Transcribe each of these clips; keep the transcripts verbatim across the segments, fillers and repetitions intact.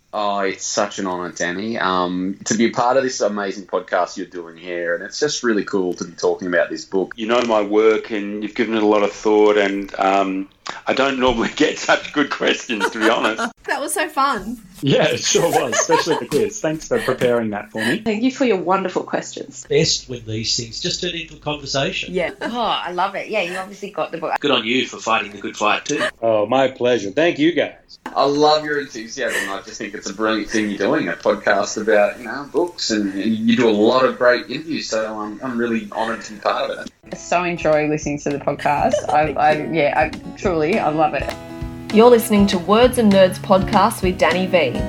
Oh, it's such an honour, Danny, um, to be a part of this amazing podcast you're doing here. And it's just really cool to be talking about this book. You know my work and you've given it a lot of thought, and um, I don't normally get such good questions, to be honest. That was so fun. Yeah, it sure was, especially the quiz. Thanks for preparing that for me. Thank you for your wonderful questions. Best when these things just turn into a conversation. Yeah. Oh, I love it. Yeah, you obviously got the book. Good on you for fighting the good fight too. Oh, my pleasure. Thank you, guys. I love your enthusiasm. I just think it's a brilliant thing you're doing, a podcast about, you know, books, and you do a lot of great interviews, so I'm, I'm really honoured to be part of it. I so enjoy listening to the podcast. I, I yeah, I truly, I love it. You're listening to Words and Nerds podcast with Danny V.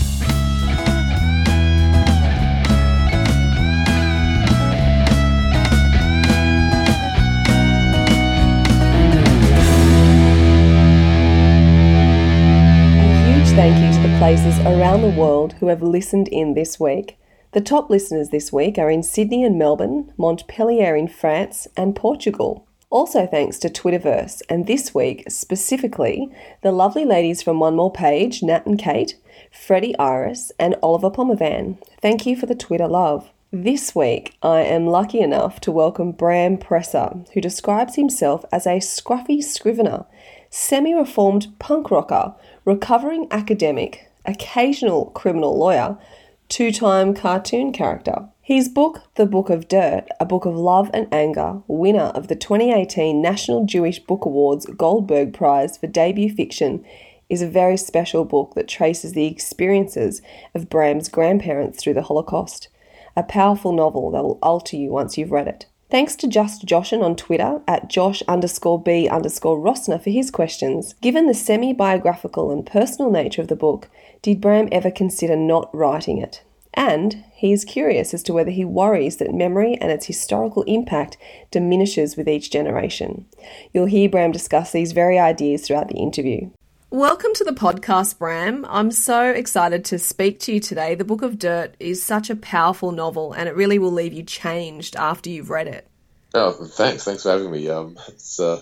Thank you to the places around the world who have listened in this week. The top listeners this week are in Sydney and Melbourne, Montpellier in France, and Portugal. Also thanks to Twitterverse, and this week specifically the lovely ladies from One More Page, Nat and Kate, Freddie Iris, and Oliver Pomervan. Thank you for the Twitter love. This week I am lucky enough to welcome Bram Presser, who describes himself as a scruffy scrivener, semi-reformed punk rocker, recovering academic, occasional criminal lawyer, two-time cartoon character. His book, The Book of Dirt, A Book of Love and Anger, winner of the twenty eighteen National Jewish Book Awards Goldberg Prize for Debut Fiction, is a very special book that traces the experiences of Bram's grandparents through the Holocaust. A powerful novel that will alter you once you've read it. Thanks to Just Joshin on Twitter at Josh underscore B underscore Rossner for his questions. Given the semi-biographical and personal nature of the book, did Bram ever consider not writing it? And he is curious as to whether he worries that memory and its historical impact diminishes with each generation. You'll hear Bram discuss these very ideas throughout the interview. Welcome to the podcast, Bram. I'm so excited to speak to you today. The Book of Dirt is such a powerful novel, and it really will leave you changed after you've read it. Oh, thanks. Thanks for having me. Um, it's a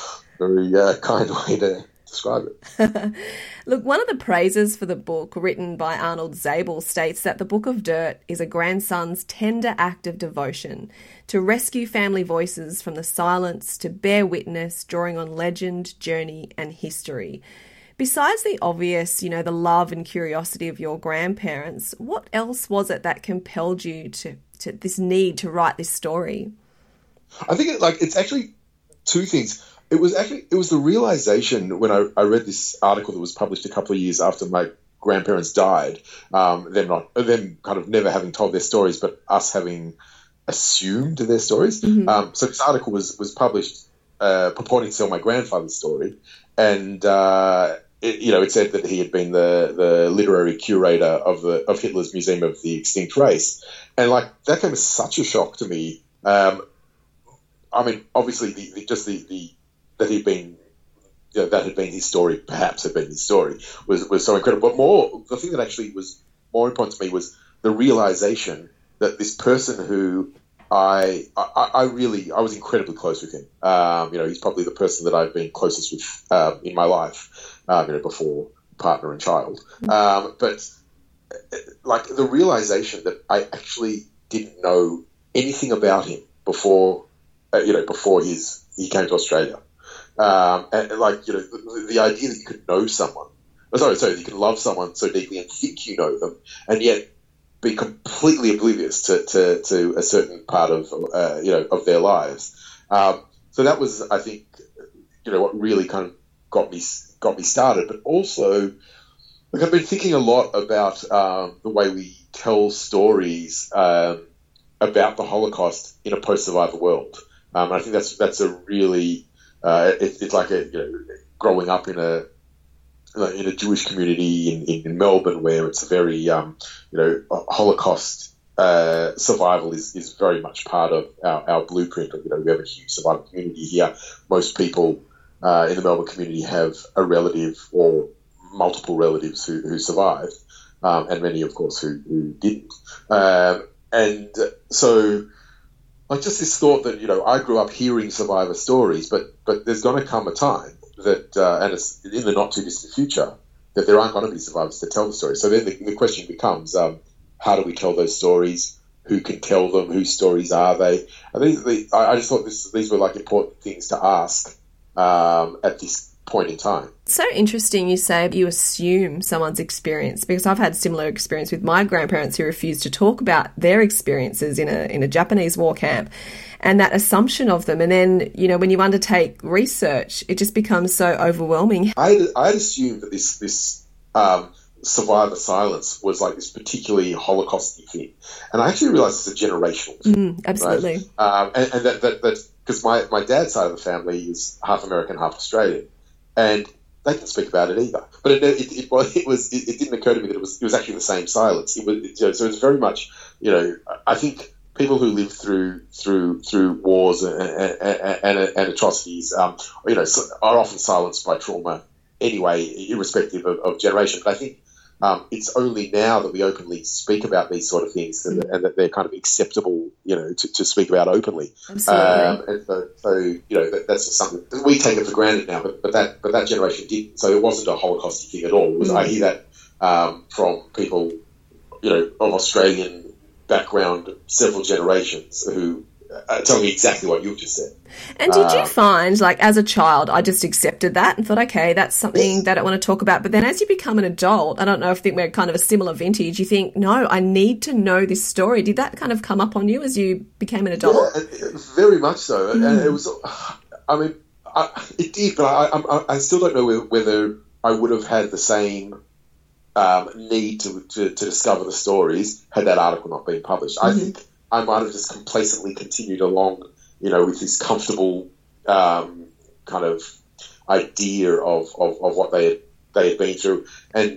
very uh, kind way to describe it. Look, one of the praises for the book, written by Arnold Zabel, states that The Book of Dirt is a grandson's tender act of devotion to rescue family voices from the silence, to bear witness, drawing on legend, journey, and history. Besides the obvious, you know, the love and curiosity of your grandparents, what else was it that compelled you to, to this need to write this story? I think it, like it's actually two things. It was actually it was the realization when I, I read this article that was published a couple of years after my grandparents died. Um, them not them kind of never having told their stories, but us having assumed their stories. Mm-hmm. Um, so this article was was published uh, purporting to tell my grandfather's story, and uh, it, you know it said that he had been the the literary curator of the of Hitler's Museum of the Extinct Race, and like that came as such a shock to me. Um, I mean, obviously, the, the, just the, the that he'd been, you know, that had been his story, perhaps had been his story, was, was so incredible. But more, the thing that actually was more important to me was the realization that this person who I, I, I really, I was incredibly close with him. Um, you know, he's probably the person that I've been closest with um, in my life, um, you know, before partner and child. Um, but like the realization that I actually didn't know anything about him before, uh, you know, before his he came to Australia. Um, and, and like, you know, the, the idea that you could know someone, oh, sorry, sorry, you can love someone so deeply and think you know them, and yet be completely oblivious to, to, to a certain part of, uh, you know, of their lives. Um, so that was, I think, you know, what really kind of got me, got me started. But also, like, I've been thinking a lot about um, the way we tell stories um, about the Holocaust in a post-survivor world. Um, and I think that's, that's a really, uh, it, it's like a, you know, growing up in a, in a Jewish community in, in, in Melbourne, where it's a very, um, you know, Holocaust uh, survival is, is very much part of our, our blueprint. You know, we have a huge survival community here. Most people uh, in the Melbourne community have a relative or multiple relatives who, who survived, um, and many, of course, who, who didn't. Um, and so, like, just this thought that, you know, I grew up hearing survivor stories, but but there's going to come a time that, uh, and it's in the not too distant future, that there aren't going to be survivors to tell the story. So then the, the question becomes, um, how do we tell those stories? Who can tell them? Whose stories are they? I think the, I, I just thought this, these were like important things to ask um, at this point in time. It's so interesting you say you assume someone's experience, because I've had similar experience with my grandparents who refused to talk about their experiences in a in a Japanese war camp, and that assumption of them. And then, you know, when you undertake research, it just becomes so overwhelming. I I assumed that this this um, survivor silence was like this particularly Holocausty thing, and I actually realised it's a generational thing. Mm, absolutely. Right? Um, and, and that that that's because my my dad's side of the family is half American, half Australian, and they didn't speak about it either. But it it, it, it was it, it didn't occur to me that it was it was actually the same silence. It was it, you know, so it's very much, you know, I think people who live through through through wars and and, and, and atrocities, um, you know, are often silenced by trauma anyway, irrespective of, of generation. But I think um, it's only now that we openly speak about these sort of things, and, and that they're kind of acceptable, you know, to, to speak about openly. Absolutely. Um, and so, so, you know, that, that's just something we take it for granted now, but, but that but that generation didn't. So it wasn't a Holocaust thing at all. It was, mm. I hear that um, from people, you know, of Australian background, several generations, who uh, tell me exactly what you've just said. And did you um, find, like, as a child, I just accepted that and thought, okay, that's something yes. that I want to talk about. But then as you become an adult, I don't know if I think we're kind of a similar vintage, you think, no, I need to know this story. Did that kind of come up on you as you became an adult? Yeah, very much so. Mm. And it was, I mean, I, it did, but I, I, I still don't know whether I would have had the same um, need to, to, to discover the stories had that article not been published. Mm. I think I might have just complacently continued along, you know, with this comfortable um, kind of idea of, of, of what they had, they had been through. And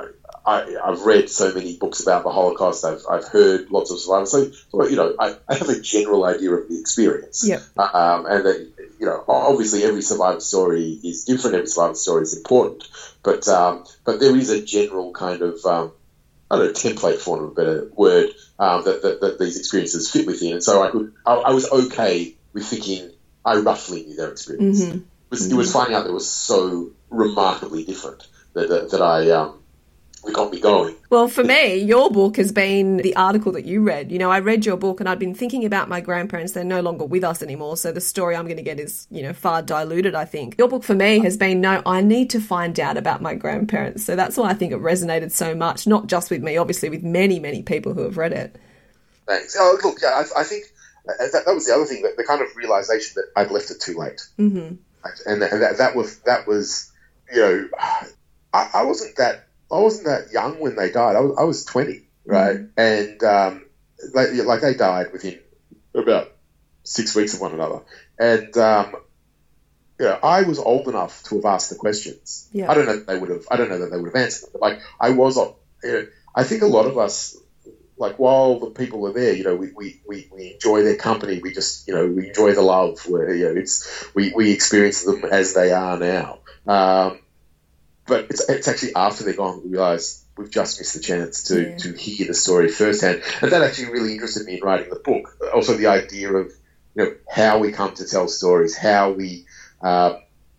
I, I've read so many books about the Holocaust. I've, I've heard lots of survivors. So, you know, I, I have a general idea of the experience. Yep. Um, and that, you know, obviously every survivor story is different. Every survivor story is important. But um, but there is a general kind of, um, I don't know, template, for want of a better word, um, that, that, that these experiences fit within. And so I could, I, I was okay with thinking I roughly knew their experience. Mm-hmm. It, was, Mm-hmm. it was finding out that it was so remarkably different that, that, that I, um, it got me going. Well, for me, your book has been the article that you read. You know, I read your book and I'd been thinking about my grandparents. They're no longer with us anymore. So the story I'm going to get is, you know, far diluted, I think. Your book for me has been, no, I need to find out about my grandparents. So that's why I think it resonated so much, not just with me, obviously with many, many people who have read it. Thanks. Oh, look, yeah, I, I think that, that was the other thing, that the kind of realization that I'd left it too late. Mm-hmm. And, and that, that was, that was, you know, I, I wasn't that, I wasn't that young when they died. I was, I was twenty, right? Mm-hmm. And um, like, like they died within about six weeks of one another. And um, you know, I was old enough to have asked the questions. Yeah. I don't know that they would have. I don't know that they would have answered them. But like I was, you know, I think a lot of us, like while the people are there, you know, we, we, we, we enjoy their company. We just, you know, we enjoy the love. Where you know, it's we, we experience them as they are now. Um, But it's, it's actually after they're gone we realise we've just missed the chance to, yeah. to hear the story firsthand. And that actually really interested me in writing the book. Also the idea of, you know, how we come to tell stories, how we uh,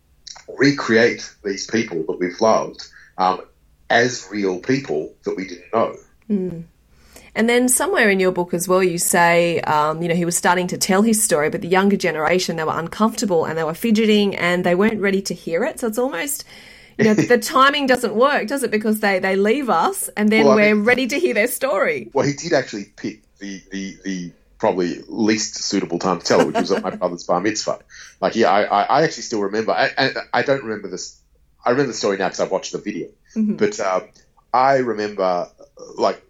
recreate these people that we've loved um, as real people that we didn't know. Mm. And then somewhere in your book as well, you say, um, you know, he was starting to tell his story, but the younger generation, they were uncomfortable and they were fidgeting and they weren't ready to hear it. So it's almost... You know, the timing doesn't work, does it? Because they, they leave us and then well, we're mean, ready to hear their story. Well, he did actually pick the, the, the probably least suitable time to tell it, which was at my brother's bar mitzvah. Like, yeah, I, I actually still remember. I, I, I don't remember this. I remember the story now because I've watched the video. Mm-hmm. But um, I remember, like,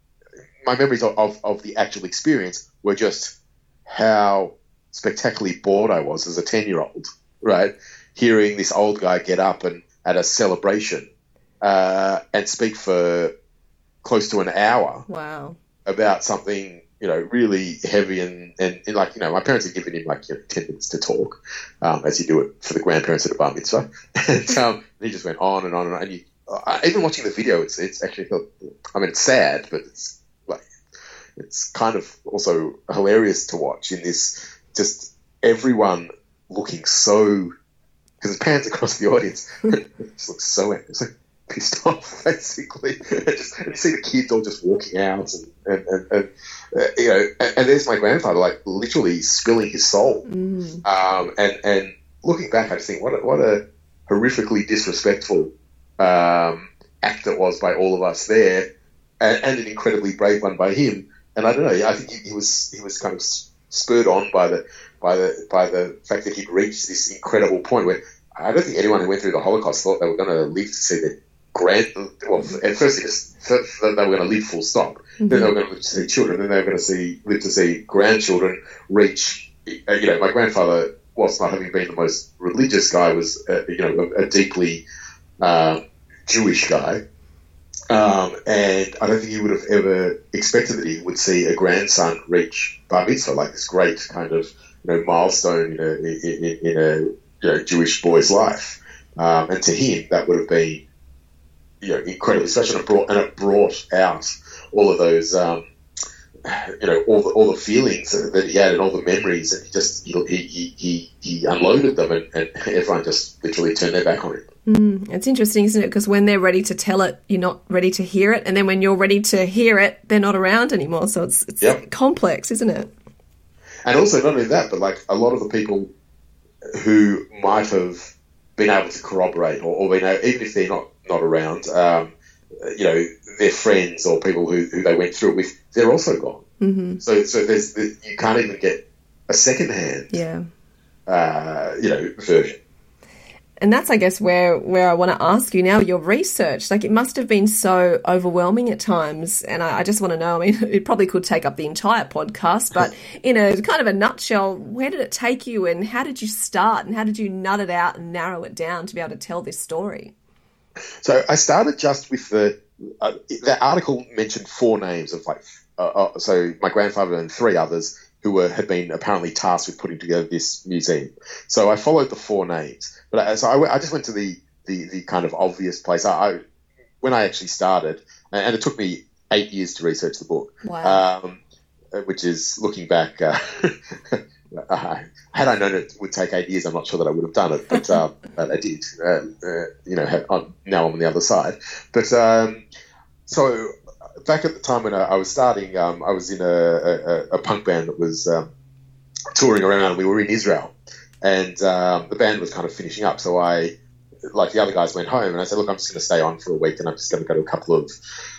my memories of, of, of the actual experience were just how spectacularly bored I was as a ten-year-old, right? Hearing this old guy get up and at a celebration uh, and speak for close to an hour. Wow. About something, you know, really heavy and, and, and like, you know, my parents had given him like you know, ten minutes to talk, um, as you do it for the grandparents at a bar mitzvah. And, um, and he just went on and on and on. And you, uh, even watching the video, it's, it's actually, I mean, it's sad, but it's like, it's kind of also hilarious to watch in this, just everyone looking so, because it pans across the audience. It just looks so, it's like, pissed off, basically. and, just, and you see the kids all just walking out, and, and, and, and uh, you know, and, and there's my grandfather, like, literally spilling his soul. Mm. Um, and, and looking back, I just think, what a, what a horrifically disrespectful um, act it was by all of us there, and, and an incredibly brave one by him. And I don't know, I think he, he was he was kind of spurred on by the by the by the fact that he'd reached this incredible point where I don't think anyone who went through the Holocaust thought they were going to live to see their grand. Well, at first they just thought they were going to live full stop. Mm-hmm. Then they were going to live to see children. Then they were going to see live to see grandchildren reach. You know, my grandfather, whilst not having been the most religious guy, was uh, you know a, a deeply uh, Jewish guy. Um, and I don't think he would have ever expected that he would see a grandson reach bar mitzvah, like this great kind of you know milestone in a in, in a you know, Jewish boy's life. Um, and to him, that would have been you know incredibly special, and it brought and it brought out all of those um, you know all the all the feelings that he had and all the memories, and he just he he he, he unloaded them, and, and everyone just literally turned their back on him. Mm, it's interesting, isn't it? Because when they're ready to tell it, you're not ready to hear it. And then when you're ready to hear it, they're not around anymore. So it's, it's yep. complex, isn't it? And also not only that, but like a lot of the people who might have been able to corroborate or, or been able, even if they're not, not around, um, you know, their friends or people who, who they went through it with, they're also gone. Mm-hmm. So so there's you can't even get a second-hand, yeah. uh, you know, version. And that's, I guess, where, where I want to ask you now, your research. Like, it must have been so overwhelming at times. And I, I just want to know, I mean, it probably could take up the entire podcast, but in a kind of a nutshell, where did it take you and how did you start and how did you nut it out and narrow it down to be able to tell this story? So I started just with the, uh, the article mentioned four names of like, uh, uh, so my grandfather and three others who were had been apparently tasked with putting together this museum. So I followed the four names. But I, so I, I just went to the, the, the kind of obvious place. I, I when I actually started, and it took me eight years to research the book. Wow. Um, which is, looking back, uh, uh, had I known it would take eight years, I'm not sure that I would have done it, but, um, but I did. Uh, uh, you know, have, I'm, now I'm on the other side. But um, so back at the time when I, I was starting, um, I was in a, a, a punk band that was um, touring around. We were in Israel. And um, the band was kind of finishing up, so I, like the other guys, went home, and I said, look, I'm just going to stay on for a week, and I'm just going to go to a couple of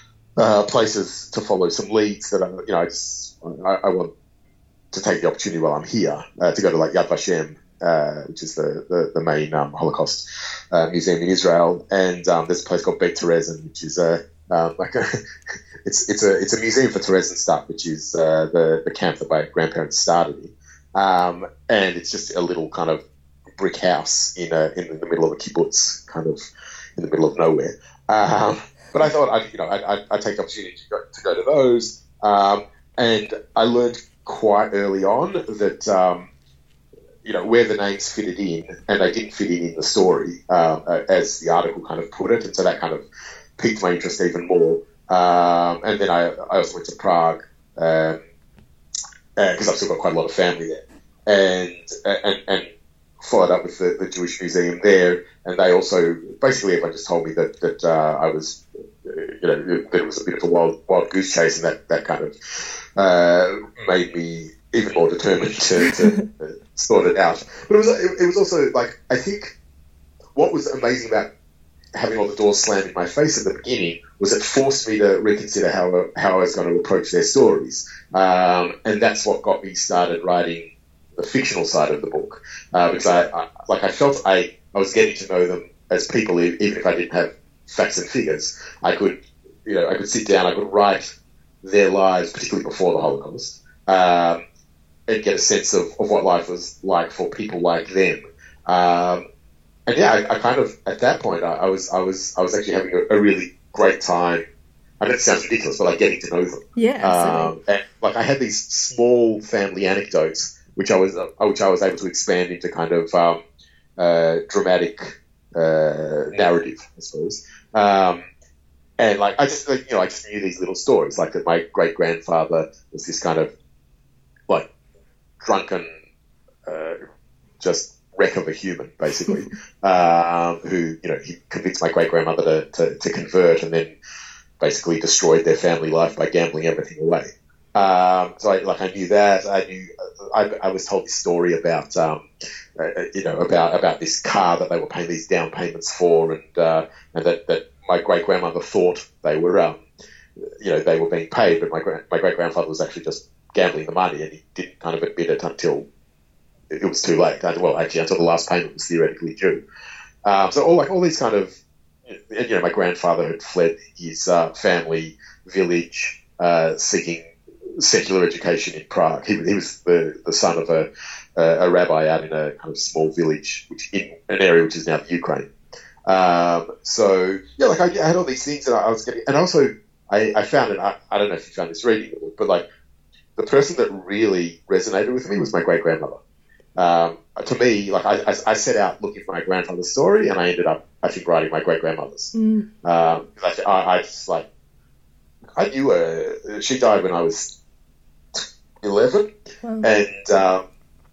uh, places to follow some leads that I, you know, I just I, I want to take the opportunity while I'm here uh, to go to like Yad Vashem, uh, which is the the, the main um, Holocaust uh, museum in Israel, and um, there's a place called Beit Terezin, which is a uh, like a it's it's a it's a museum for Theresienstadt, which is uh, the the camp that my grandparents started in. Um, and it's just a little kind of brick house in a, in the middle of a kibbutz, kind of in the middle of nowhere. Um, but I thought I'd, you know, I'd, I'd take the opportunity to go to, go to those. Um, and I learned quite early on that, um, you know, where the names fitted in, and they didn't fit in in the story, uh, as the article kind of put it. And so that kind of piqued my interest even more. Um, and then I, I also went to Prague, um, because uh, I've still got quite a lot of family there, and and, and followed up with the, the Jewish Museum there, and they also, basically everyone just told me that, that uh, I was, you know, that it was a bit of a wild, wild goose chase, and that, that kind of uh, made me even more determined to, to sort it out. But it was, it, it was also, like, I think what was amazing about having all the doors slammed in my face at the beginning was it forced me to reconsider how how I was going to approach their stories, um, and that's what got me started writing the fictional side of the book, uh, because I, I like I felt I I was getting to know them as people, even if I didn't have facts and figures. I could you know I could sit down, I could write their lives, particularly before the Holocaust, um, and get a sense of, of what life was like for people like them. Um, And yeah, I, I kind of at that point I, I was I was I was actually having a, a really great time. I mean, it sounds ridiculous, but like getting to know them. Yeah, um, and like I had these small family anecdotes, which I was uh, which I was able to expand into kind of um, uh, dramatic uh, narrative, I suppose. Um, and like I just like, you know I just knew these little stories, like that my great grandfather was this kind of like drunken, uh, just wreck of a human, basically, um, who, you know, he convinced my great-grandmother to, to, to convert and then basically destroyed their family life by gambling everything away. Um, so, I, like, I knew that. I knew I, I was told this story about, um, uh, you know, about about this car that they were paying these down payments for, and uh, and that, that my great-grandmother thought they were, um, you know, they were being paid, but my my great-grandfather was actually just gambling the money, and he didn't kind of admit it until it was too late. Well, actually, until the last payment was theoretically due. Um, so all like all these kind of, you know, my grandfather had fled his uh, family village uh, seeking secular education in Prague. He, he was the, the son of a, a rabbi out in a kind of small village, which in an area which is now the Ukraine. Um, so yeah, like I, I had all these things, and I, I was getting, and also I, I found it. I, I don't know if you found this reading the book, but like the person that really resonated with me was my great grandmother. Um, to me, like I, I, I set out looking for my grandfather's story, and I ended up, I think, writing my great grandmother's. Mm. Um, I, I, I just like, I knew her. She died when I was eleven, wow. and um,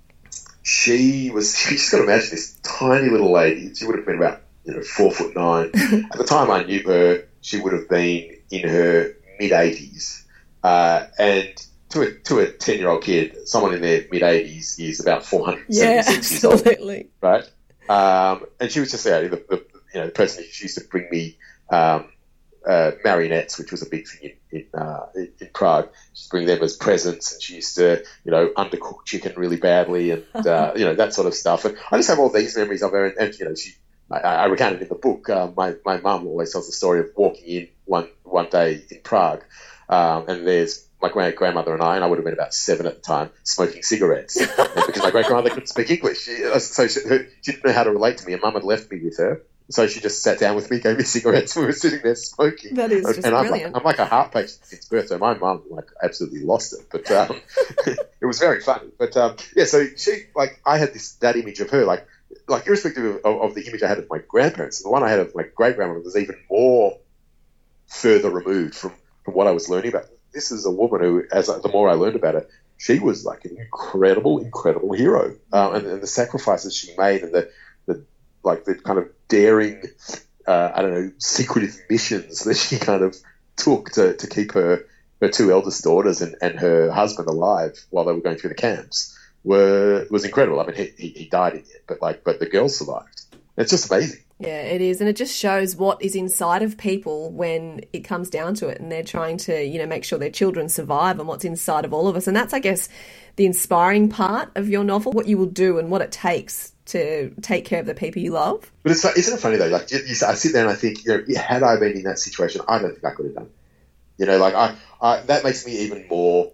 she was. You just got to imagine this tiny little lady. She would have been about, you know, four foot nine. At the time I knew her, she would have been in her mid eighties, uh, and. To a to a ten year old kid, someone in their mid eighties is about four hundred seventy-six yeah, absolutely. Years old, right? Um, and she was just yeah, the, the you know the person she used to bring me um, uh, marionettes, which was a big thing in in, uh, in, in Prague. She used to bring them as presents, and she used to you know undercook chicken really badly, and uh, you know that sort of stuff. And I just have all these memories of her, and, and you know she. I, I recounted in the book. Um, my my mum always tells the story of walking in one one day in Prague, um, and there's my great grandmother and I, and I would have been about seven at the time, smoking cigarettes. And because my great grandmother couldn't speak English, she, so she, she didn't know how to relate to me, and Mum had left me with her. So she just sat down with me, gave me cigarettes. We were sitting there smoking. That is just and I'm brilliant. Like, I'm like a heart patient since birth, so my mum like absolutely lost it. But um, it was very funny. But um, yeah, so she like I had this that image of her, like like irrespective of, of the image I had of my grandparents, the one I had of my great grandmother was even more further removed from, from what I was learning about. This is a woman who, as I, the more I learned about her, she was like an incredible, incredible hero, um, and, and the sacrifices she made, and the, the like the kind of daring, uh, I don't know, secretive missions that she kind of took to, to keep her, her two eldest daughters and, and her husband alive while they were going through the camps were was incredible. I mean, he, he, he died in the end, but like, but the girls survived. It's just amazing. Yeah, it is. And it just shows what is inside of people when it comes down to it, and they're trying to, you know, make sure their children survive, and what's inside of all of us. And that's, I guess, the inspiring part of your novel, what you will do and what it takes to take care of the people you love. But it's, isn't it funny, though? Like, you, you, I sit there and I think, you know, had I been in that situation, I don't think I could have done it. You know, like, I, I that makes me even more,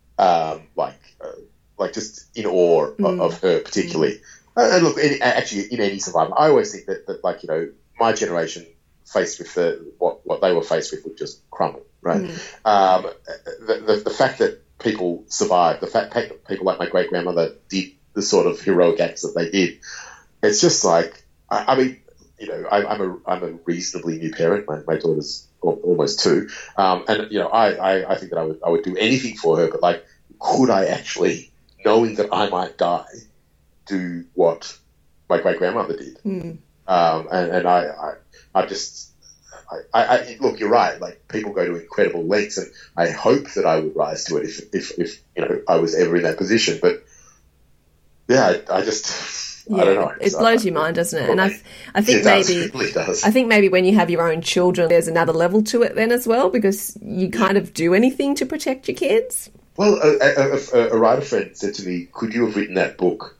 um, like, uh, like just in awe mm. of, of her particularly. Mm. And look, any, actually, in any survival, I always think that, that, like, you know, my generation faced with the, what, what they were faced with would just crumble, right? Mm. Um, the, the, the fact that people survived, the fact that people like my great-grandmother did the sort of heroic acts that they did, it's just like, I, I mean, you know, I, I'm a I'm a reasonably new parent. My, my daughter's almost two. Um, and, you know, I, I, I think that I would I would do anything for her, but, like, could I actually, knowing that I might die, do what my great grandmother did? Mm. Um, and, and I, I, I just, I, I, look, you're right. Like, people go to incredible lengths, and I hope that I would rise to it if, if, if you know, I was ever in that position. But yeah, I, I just, yeah, I don't know. It blows I, your mind, doesn't it? And I, I think it maybe, does. It really does. I think maybe when you have your own children, there's another level to it then as well, because you kind of do anything to protect your kids. Well, a, a, a, a writer friend said to me, "Could you have written that book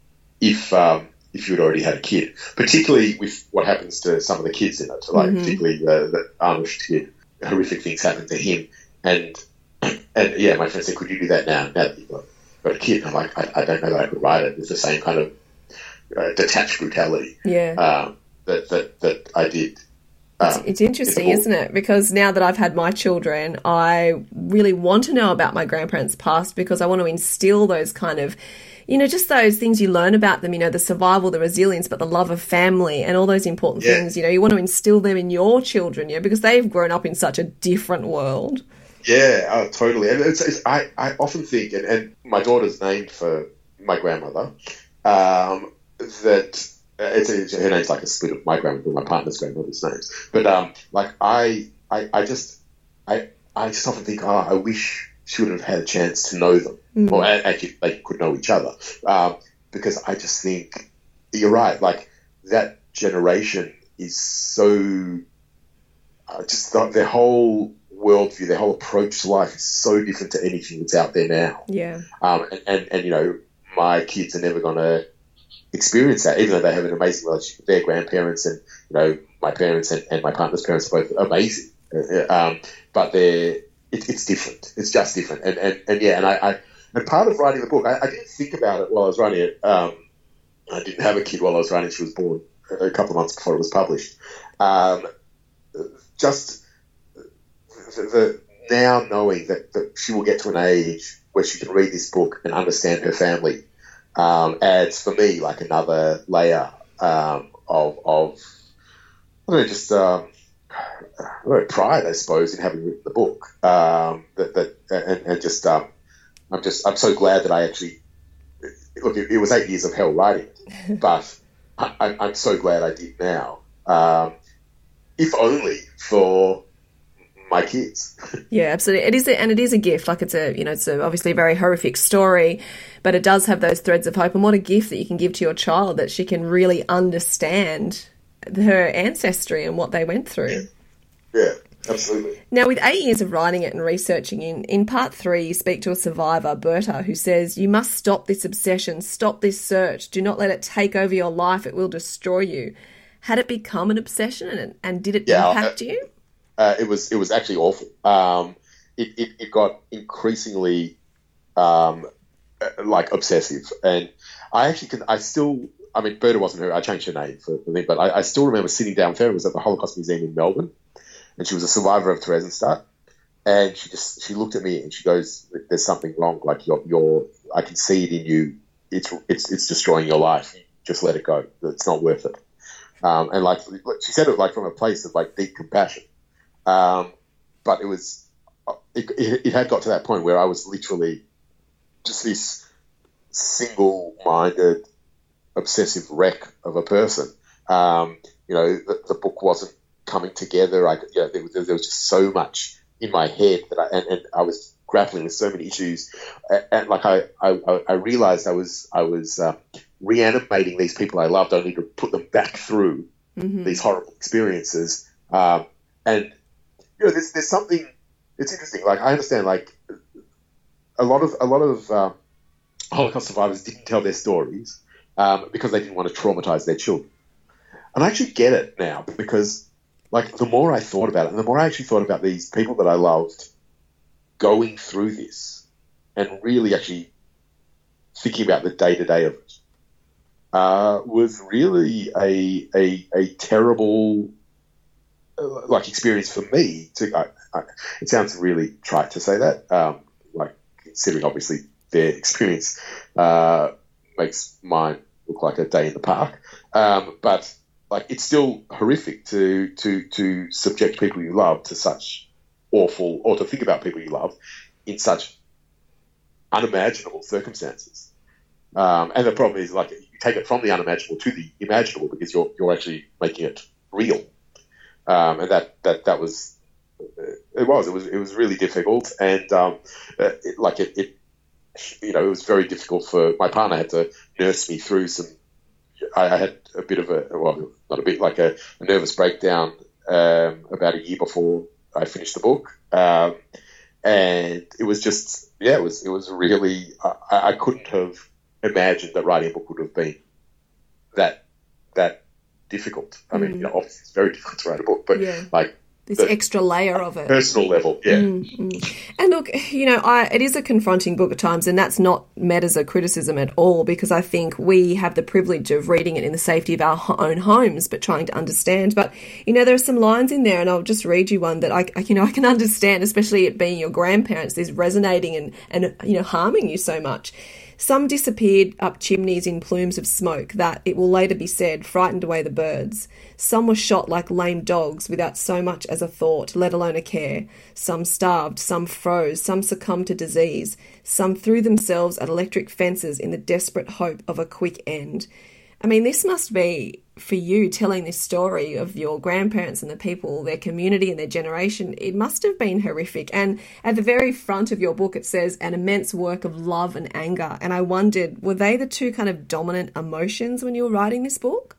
if um, if you'd already had a kid?" Particularly with what happens to some of the kids in it, like mm-hmm. particularly the, the Amish kid, horrific things happen to him, and and yeah, my friend said, "Could you do that now? Now that you've got, got a kid?" And I'm like, I, I don't know that I could write it. It's the same kind of uh, detached brutality, yeah, um, that that that I did. It's, it's interesting, isn't it? Because now that I've had my children, I really want to know about my grandparents' past, because I want to instill those kind of, you know, just those things you learn about them, you know, the survival, the resilience, but the love of family and all those important yeah. things, you know, you want to instill them in your children, you know, because they've grown up in such a different world. Yeah, oh, totally. And it's, it's, I, I often think, and, and my daughter's named for my grandmother, um, that uh, it's, it's her name's like a split of my grandmother, my partner's grandmother's names. But um, like I, I, I just, I, I just often think, oh, I wish she would have had a chance to know them, mm. or actually they could know each other, um, because I just think you're right. Like that generation is so, uh, just the, their whole worldview, their whole approach to life is so different to anything that's out there now. Yeah. Um, and, and, and you know, my kids are never going to experience that, even though they have an amazing relationship with their grandparents, and you know, my parents and, and my partner's parents are both amazing. Um, but they're it, it's different. It's just different. And and, and yeah, and I, I and part of writing the book, I, I didn't think about it while I was writing it. Um, I didn't have a kid while I was writing. She was born a couple of months before it was published. Um, just the, the now knowing that, that she will get to an age where she can read this book and understand her family um, adds for me like another layer um, of of I don't know, just um, I don't know, pride, I suppose, in having written the book. Um, that that and, and just um, I'm just I'm so glad that I actually look. It, it was eight years of hell writing it, but I, I'm so glad I did now. Um, if only for my kids. Yeah, absolutely. It is, a, and it is a gift. Like it's a, you know, it's a, obviously a very horrific story, but it does have those threads of hope. And what a gift that you can give to your child, that she can really understand her ancestry and what they went through. Yeah, absolutely. Now, with eight years of writing it and researching, in, in part three, you speak to a survivor, Berta, who says, "You must stop this obsession, stop this search. Do not let it take over your life. It will destroy you." Had it become an obsession, and, and did it yeah, impact uh, you? Uh, it was it was actually awful. Um, it, it, it got increasingly um, like obsessive, and I actually can I still I mean Berta wasn't her. I changed her name for, for me, but I, I still remember sitting down with her. It was at the Holocaust Museum in Melbourne, and she was a survivor of Theresienstadt, and she just she looked at me and she goes, "There's something wrong. Like you're you're I can see it in you. It's it's it's destroying your life. Just let it go. It's not worth it." Um, and like she said it like from a place of like deep compassion. Um, but it was, it, it, it had got to that point where I was literally just this single-minded, obsessive wreck of a person. Um, you know, the, the book wasn't coming together. I, you know, there, was, there was just so much in my head that I, and, and I was grappling with so many issues. And, and like I, I, I realized I was, I was uh, reanimating these people I loved only to put them back through mm-hmm. these horrible experiences. Um, and you know, there's there's something. It's interesting. Like I understand, like a lot of a lot of um, Holocaust survivors didn't tell their stories um, because they didn't want to traumatize their children. And I actually get it now because, like, the more I thought about it, and the more I actually thought about these people that I loved going through this, and really actually thinking about the day to day of it, uh, was really a a a terrible. Like experience for me to, I, I, it sounds really trite to say that, um, like considering obviously their experience uh, makes mine look like a day in the park, um, but like it's still horrific to to to subject people you love to such awful, or to think about people you love in such unimaginable circumstances. Um, and the problem is, like, you take it from the unimaginable to the imaginable because you're you're actually making it real. Um, and that, that, that was, it was, it was, it was really difficult. And, um, it, like it, it, you know, it was very difficult for my partner had to nurse me through some, I, I had a bit of a, well, not a bit, like a, a nervous breakdown, um, about a year before I finished the book. Um, and it was just, yeah, it was, it was really, I, I couldn't have imagined that writing a book would have been that, that, difficult. I mean, mm. you know, obviously it's very difficult to write a book, but yeah. like this extra layer of it, personal level, yeah. Mm-hmm. And look, you know, I, it is a confronting book at times, and that's not meant as a criticism at all, because I think we have the privilege of reading it in the safety of our own homes, but trying to understand. But you know, there are some lines in there, and I'll just read you one that I, I you know, I can understand, especially it being your grandparents. This resonating and and you know, harming you so much. Some disappeared up chimneys in plumes of smoke that, it will later be said, frightened away the birds. Some were shot like lame dogs without so much as a thought, let alone a care. Some starved, some froze, some succumbed to disease. Some threw themselves at electric fences in the desperate hope of a quick end. I mean, this must be, for you, telling this story of your grandparents and the people, their community and their generation, it must have been horrific. And at the very front of your book, it says an immense work of love and anger. And I wondered, were they the two kind of dominant emotions when you were writing this book?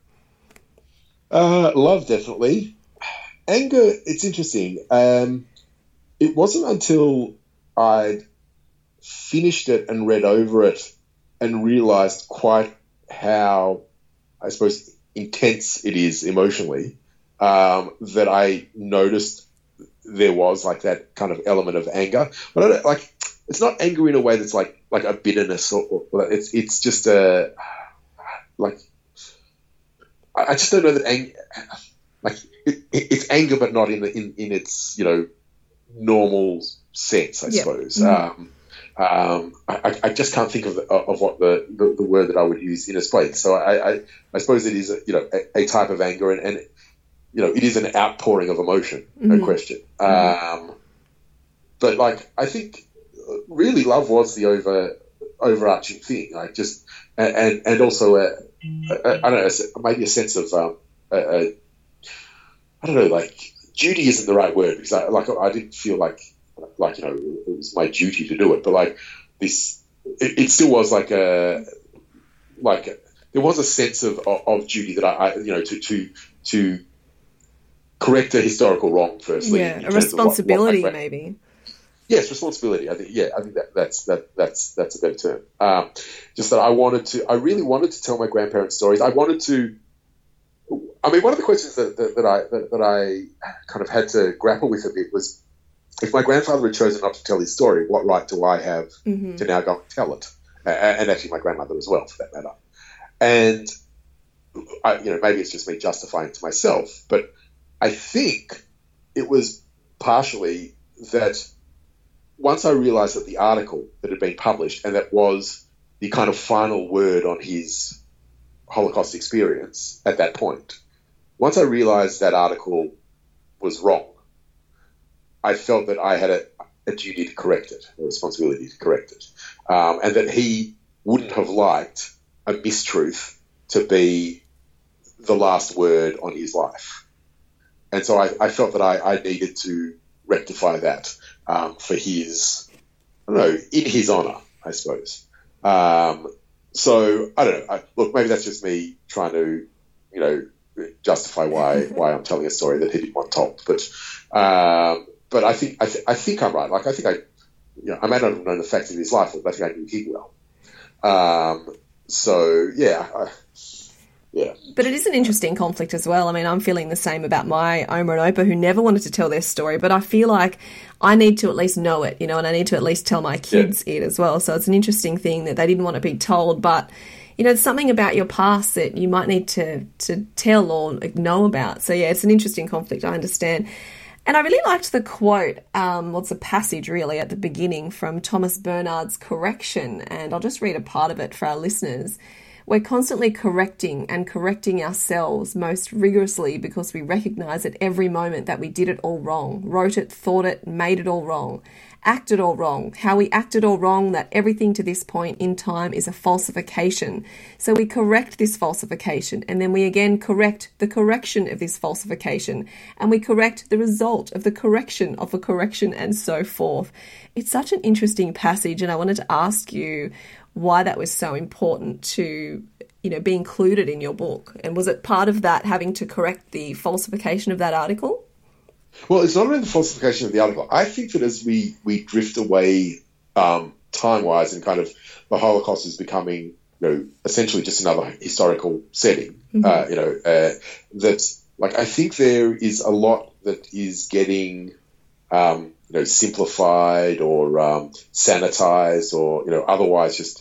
Uh, love, definitely. Anger, it's interesting. Um, it wasn't until I'd finished it and read over it and realised quite how, I suppose, intense it is emotionally, um, that I noticed there was like that kind of element of anger. But I don't, like, it's not anger in a way that's like like a bitterness, or, or it's it's just a like I just don't know that anger, like it, it's anger, but not in the, in in its you know normal sense, I yep. suppose. Mm-hmm. Um, Um, I, I just can't think of the, of what the, the, the word that I would use in its place. So I, I, I suppose it is a, you know a, a type of anger, and, and you know it is an outpouring of emotion, no mm-hmm. question. Mm-hmm. Um, but like I think really love was the over overarching thing. Like just and and, and also a, a, I don't know maybe a sense of um, a, a, I don't know like duty isn't the right word because I like I didn't feel like. Like, you know, it was my duty to do it. But, like, this, it, it still was like a, like, a, there was a sense of, of, of duty that I, I, you know, to, to, to correct a historical wrong, firstly. Yeah, a responsibility, what, what maybe. Yes, responsibility. I think, yeah, I think that, that's, that, that's, that's a better term. Um, just that I wanted to, I really wanted to tell my grandparents' stories. I wanted to, I mean, one of the questions that, that, that I, that, that I kind of had to grapple with a bit was, if my grandfather had chosen not to tell his story, what right do I have mm-hmm. to now go and tell it? Uh, and actually my grandmother as well, for that matter. And, I, you know, maybe it's just me justifying it to myself, but I think it was partially that once I realised that the article that had been published, and that was the kind of final word on his Holocaust experience at that point, once I realised that article was wrong, I felt that I had a, a duty to correct it, a responsibility to correct it, um, and that he wouldn't have liked a mistruth to be the last word on his life. And so I, I felt that I, I needed to rectify that um, for his, I don't know, in his honour, I suppose. Um, so, I don't know. I, look, maybe that's just me trying to, you know, justify why why I'm telling a story that he didn't want told. But um, But I think I, th- I think I'm right. Like I think I, you know, I may not have known the facts of his life, but I think I knew him well. Um, so yeah, I, yeah. But it is an interesting conflict as well. I mean, I'm feeling the same about my Oma and Opa, who never wanted to tell their story, but I feel like I need to at least know it, you know, and I need to at least tell my kids yeah. it as well. So it's an interesting thing that they didn't want to be told, but you know, it's something about your past that you might need to to tell or know about. So yeah, it's an interesting conflict. I understand. And I really liked the quote, um, well, it's a passage really at the beginning from Thomas Bernard's Correction, and I'll just read a part of it for our listeners. We're constantly correcting and correcting ourselves most rigorously because we recognise at every moment that we did it all wrong, wrote it, thought it, made it all wrong, acted all wrong, how we acted all wrong, that everything to this point in time is a falsification. So we correct this falsification, and then we again correct the correction of this falsification, and we correct the result of the correction of a correction, and so forth. It's such an interesting passage, and I wanted to ask you why that was so important to, you know, be included in your book. And was it part of that, having to correct the falsification of that article? Well, it's not only the falsification of the article. I think that as we, we drift away um, time-wise and kind of the Holocaust is becoming, you know, essentially just another historical setting, mm-hmm. uh, you know, uh, that, like, I think there is a lot that is getting, um, you know, simplified or um, sanitized or, you know, otherwise just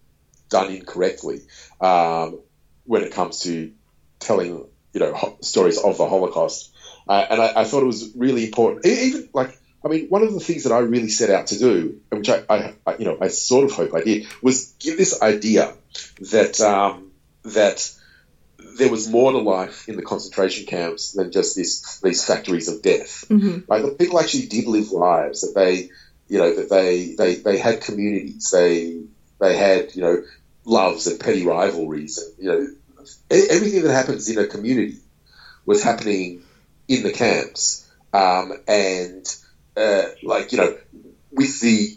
done incorrectly um, when it comes to telling, you know, ho- stories of the Holocaust. Uh, and I, I thought it was really important. Even like, I mean, one of the things that I really set out to do, which I, I, I you know, I sort of hope I did, was give this idea that um, that there was more to life in the concentration camps than just this these factories of death. Mm-hmm. Like, the people actually did live lives, that they, you know, that they they, they had communities, they they had, you know, loves and petty rivalries, and, you know, e- everything that happens in a community was happening in the camps, um, and uh, like you know, with the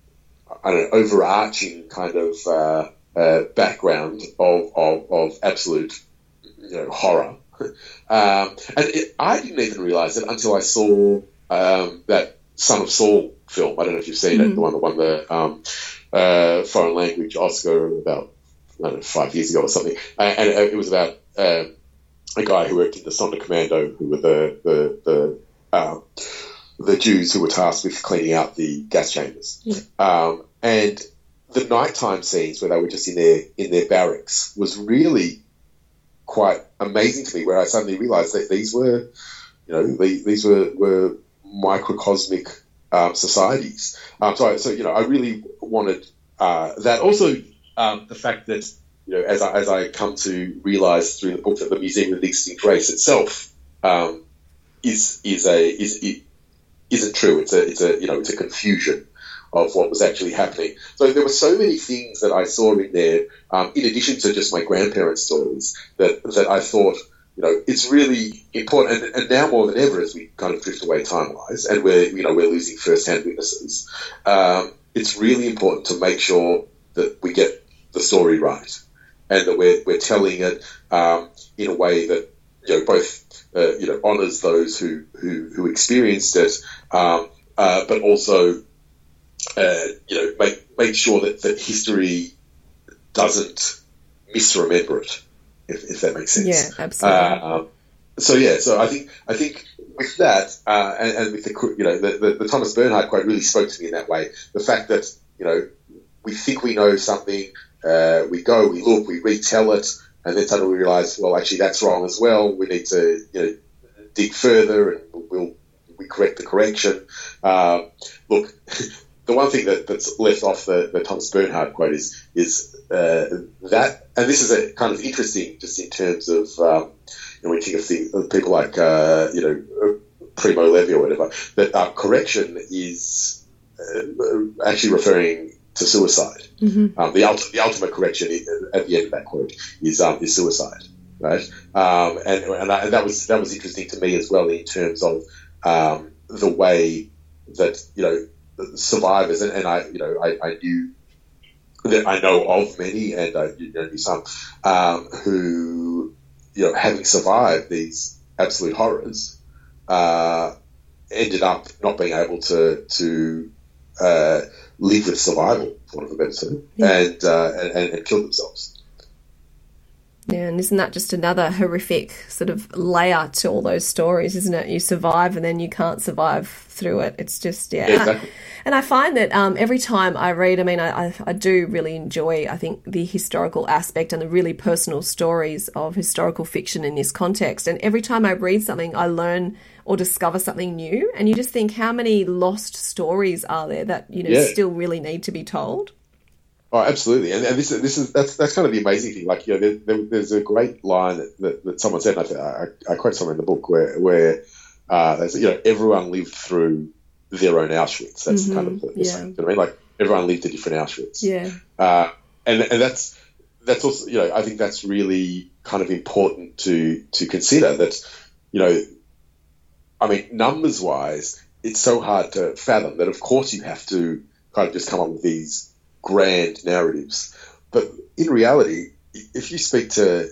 I don't know overarching kind of uh, uh, background of, of, of absolute you know horror, um, and it, I didn't even realize it until I saw um, that Son of Saul film. I don't know if you've seen mm-hmm. it, the one that won the um, uh, foreign language Oscar about I don't know five years ago or something, and, and it was about. Uh, a guy who worked in the Sonderkommando, who were the the the, um, the Jews who were tasked with cleaning out the gas chambers, yeah. um, and the nighttime scenes where they were just in their in their barracks was really quite amazing to me. Where I suddenly realised that these were, you know, these, these were were microcosmic um, societies. Um, so, I, so you know, I really wanted uh, that. Also, um, the fact that. You know, as I, as I come to realise through the book that the Museum of the Extinct Race itself um, is is a is it isn't true. It's a it's a you know it's a confusion of what was actually happening. So there were so many things that I saw in there, um, in addition to just my grandparents' stories, that that I thought you know it's really important. And, and now more than ever, as we kind of drift away time wise, and we're you know we're losing first hand witnesses, um, it's really important to make sure that we get the story right. And that we're we're telling it um, in a way that you know both uh, you know honours those who, who, who experienced it, um, uh, but also uh, you know make make sure that, that history doesn't misremember it, if, if that makes sense. Yeah, absolutely. Uh, um, so yeah, so I think I think with that uh, and, and with the you know the, the, the Thomas Bernhard quote really spoke to me in that way. The fact that you know we think we know something. Uh, we go, we look, we retell it, and then suddenly we realise, well, actually, that's wrong as well. We need to, you know, dig further, and we'll we correct the correction. Uh, look, the one thing that, that's left off the, the Thomas Bernhard quote is is uh, that, and this is a kind of interesting, just in terms of, um, you know, when you think of, things, of people like, uh, you know, Primo Levi or whatever, that uh, correction is uh, actually referring to suicide. Mm-hmm. Um, the, ulti- the ultimate correction at the end of that quote is um, is suicide, right? Um, and and, I, and that was that was interesting to me as well in terms of um, the way that you know survivors and, and I you know I, I knew that I know of many and I you know, knew some um, who you know having survived these absolute horrors uh, ended up not being able to to uh, live with survival, for want of a better term, yeah. and, uh, and and kill themselves. Yeah, and isn't that just another horrific sort of layer to all those stories, isn't it? You survive and then you can't survive through it. It's just, yeah. yeah exactly. And I find that um, every time I read, I mean, I, I, I do really enjoy, I think, the historical aspect and the really personal stories of historical fiction in this context. And every time I read something, I learn or discover something new. And you just think, how many lost stories are there that, you know, yeah. still really need to be told? Oh, absolutely, and, and this is this is that's that's kind of the amazing thing. Like, you know, there, there, there's a great line that, that, that someone said. And I, I, I quote somewhere in the book where where uh, they said, you know, everyone lived through their own Auschwitz. That's mm-hmm. kind of the, the yeah. same. You know what I mean? Like, everyone lived a different Auschwitz. Yeah, uh, and and that's that's also, you know, I think that's really kind of important to to consider. That, you know, I mean, numbers wise, it's so hard to fathom that. Of course, you have to kind of just come up with these grand narratives, but in reality, if you speak to,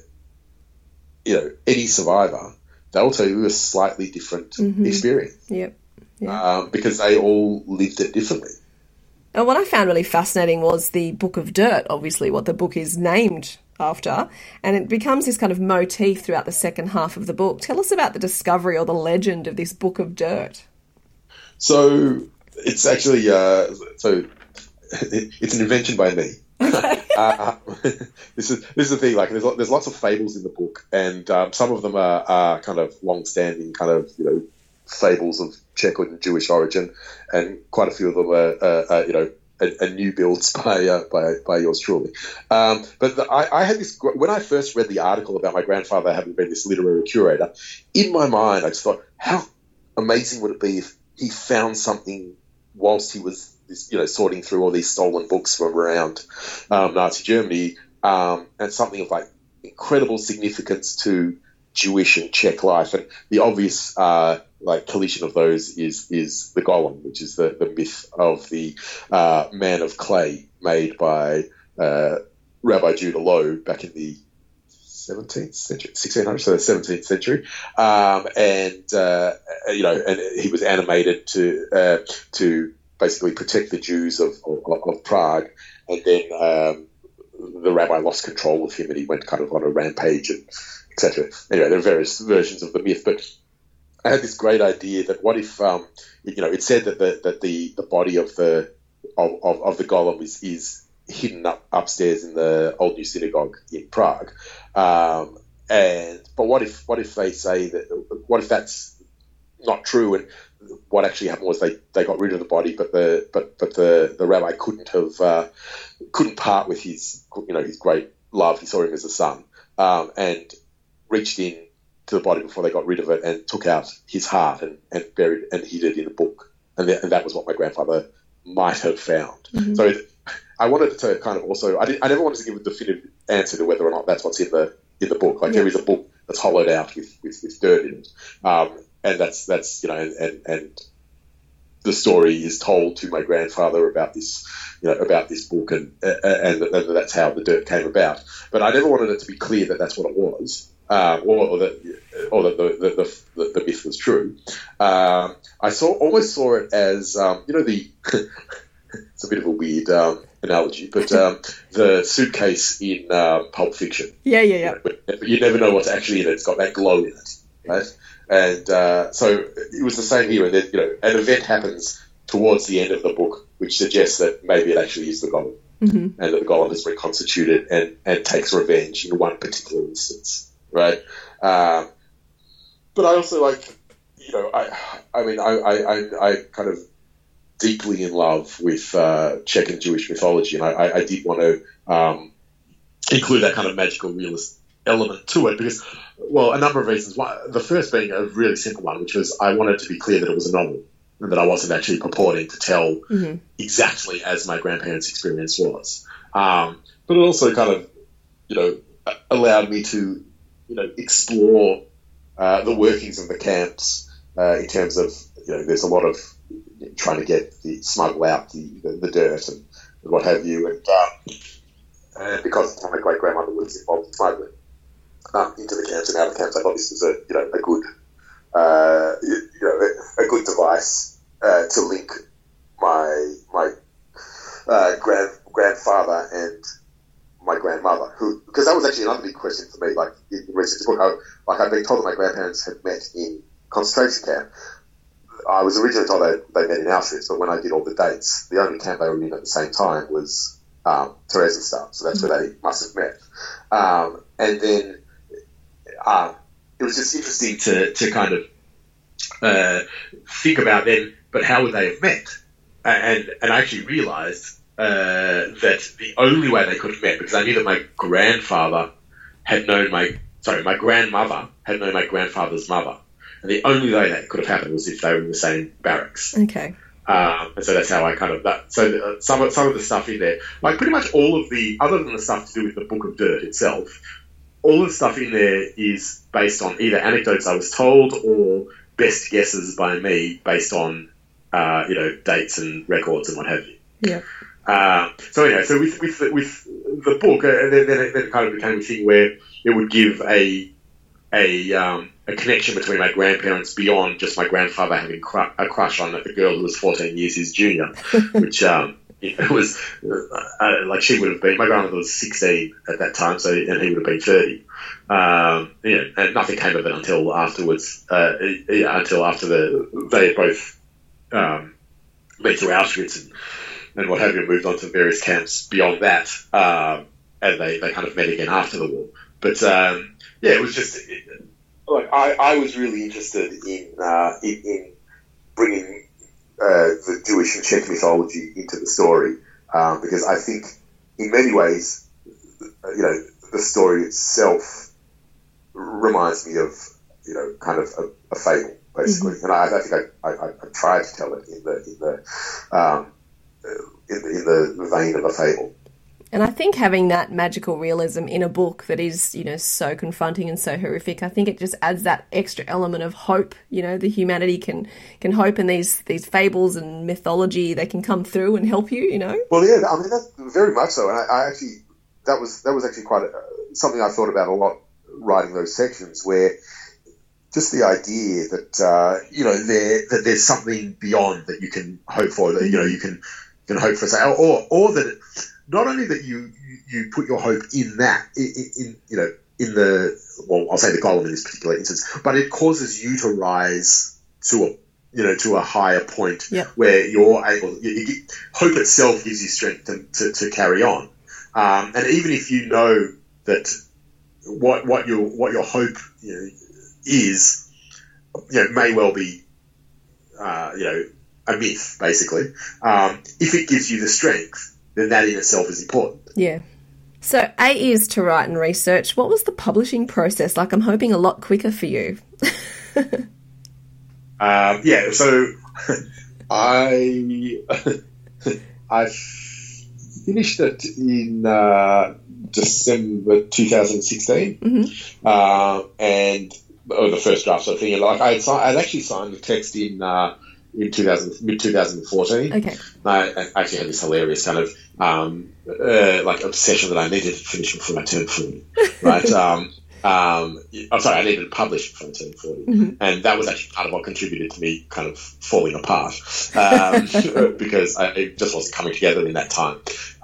you know, any survivor, they'll tell you a slightly different mm-hmm. experience. Yep. Yeah. Um, because they all lived it differently. And what I found really fascinating was the Book of Dirt, obviously what the book is named after, and it becomes this kind of motif throughout the second half of the book. Tell us about the discovery or the legend of this Book of Dirt. So it's actually uh, so. It's an invention by me. Okay. uh, this is this is the thing. Like, there's there's lots of fables in the book, and um, some of them are, are kind of long-standing, kind of you know fables of Czech and Jewish origin, and quite a few of them are, uh, uh, you know a, a new builds by uh, by by yours truly. Um, but the, I, I had this when I first read the article about my grandfather having been this literary curator. In my mind, I just thought, how amazing would it be if he found something whilst he was, you know, sorting through all these stolen books from around um, Nazi Germany, um, and something of like incredible significance to Jewish and Czech life, and the obvious uh, like collision of those is is the Golem, which is the, the myth of the uh, man of clay made by uh, Rabbi Judah Loew back in the seventeenth century, sixteen hundreds, so the seventeenth century, um, and uh, you know, and he was animated to uh, to basically protect the Jews of, of, of Prague, and then um, the rabbi lost control of him, and he went kind of on a rampage and et cetera. Anyway, there are various versions of the myth, but I had this great idea that what if um, you know, it said that the that the, the body of the of, of, of the Golem is is hidden up upstairs in the Old New Synagogue in Prague. Um, and but what if what if they say that what if that's not true, and what actually happened was they, they got rid of the body, but the but but the, the rabbi couldn't have uh, couldn't part with his you know his great love. He saw him as a son, um, and reached in to the body before they got rid of it and took out his heart and, and buried and hid it in a book, and, th- and that was what my grandfather might have found. Mm-hmm. So it, I wanted to kind of also I, did, I never wanted to give a definitive answer to whether or not that's what's in the in the book. Like yeah. There is a book that's hollowed out with, with, with dirt in it, um, and that's that's you know and, and and the story is told to my grandfather about this you know about this book, and and, and that's how the dirt came about. But I never wanted it to be clear that that's what it was, um, or, or that or that the the, the, the myth was true. Um, I saw almost saw it as um, you know the it's a bit of a weird um, analogy, but um, the suitcase in uh, Pulp Fiction. Yeah, yeah, yeah. You know, you never know what's actually in it. It's got that glow in it, right? And uh, so it was the same here. And then, you know, an event happens towards the end of the book, which suggests that maybe it actually is the Golem, mm-hmm. and that the Golem is reconstituted and, and takes revenge in one particular instance, right? Um, but I also like, you know, I, I mean, I, I, I kind of deeply in love with uh, Czech and Jewish mythology, and I, I, I did want to um, include that kind of magical realist element to it because, well, a number of reasons. One, the first being a really simple one, which was I wanted to be clear that it was a novel and that I wasn't actually purporting to tell mm-hmm. exactly as my grandparents' experience was. Um, but it also kind of, you know, allowed me to, you know, explore uh, the workings of the camps uh, in terms of, you know, there's a lot of trying to get the smuggle out the, the, the dirt and, and what have you, and, uh, and because my great grandmother was involved in smuggling um, into the camps and out of the camps, I thought this was a you know a good uh, you, you know a, a good device uh, to link my my uh, grand grandfather and my grandmother, who because that was actually another big question for me. Like in research book, I, like I'd been told that my grandparents had met in concentration camp. I was originally told they, they met in Auschwitz, but when I did all the dates, the only camp they were in at the same time was um, Theresienstadt, so that's where they must have met. Um, and then um, it was just interesting to, to kind of uh, think about then, but how would they have met? And, and I actually realised uh, that the only way they could have met, because I knew that my grandfather had known my, sorry, my grandmother had known my grandfather's mother. And the only way that could have happened was if they were in the same barracks. Okay. Um, and so that's how I kind of that. So uh, some of some of the stuff in there, like pretty much all of the, other than the stuff to do with the Book of Dirt itself, all of the stuff in there is based on either anecdotes I was told or best guesses by me based on uh, you know dates and records and what have you. Yeah. Um, so anyway, so with with the, with the book, uh, then, then, it, then it kind of became a thing where it would give a a um, a connection between my grandparents beyond just my grandfather having cr- a crush on the girl who was fourteen years his junior, which um, it was uh, like she would have been. My grandmother was sixteen at that time, so and he would have been thirty. Um, you know, and nothing came of it until afterwards. Uh, yeah, until after the they had both um, been to Auschwitz and, and what have you, moved on to various camps beyond that, um, and they, they kind of met again after the war. But um, yeah, it was just it, like I, I was really interested in uh, in, in bringing uh, the Jewish and Czech mythology into the story um, because I think in many ways, you know, the story itself reminds me of you know kind of a, a fable basically, mm-hmm. and I, I think I, I, I tried to tell it in the in the um, in, in the vein of a fable. And I think having that magical realism in a book that is, you know, so confronting and so horrific, I think it just adds that extra element of hope. You know, the humanity can can hope, and these these fables and mythology, they can come through and help you. You know. Well, yeah, I mean, that's very much so. And I, I actually that was that was actually quite a, something I thought about a lot writing those sections, where just the idea that uh, you know there that there's something beyond that you can hope for, that you know you can can hope for, say, or or that. It, Not only that you, you put your hope in that, in, in you know, in the, well, I'll say the golem in this particular instance, but it causes you to rise to a, you know, to a higher point yep. where you're able, you, you get, hope itself gives you strength to, to, to carry on. Um, and even if you know that what, what your, what your hope, you know, is, you know, may well be, uh, you know, a myth, basically, um, if it gives you the strength, then that in itself is important. Yeah. So eight years to write and research. What was the publishing process like? I'm hoping a lot quicker for you. um, yeah, so I I finished it in uh, December two thousand sixteen, mm-hmm. uh, and oh, the first draft sort of thing. Like I had, I'd actually signed the text in. Uh, in two thousand, mid twenty fourteen. Okay. I, I actually had this hilarious kind of um, uh, like obsession that I needed to finish before I turned forty, right? um, um, I'm sorry, I needed to publish before I turned forty. Mm-hmm. And that was actually part of what contributed to me kind of falling apart um, because I, it just wasn't coming together in that time.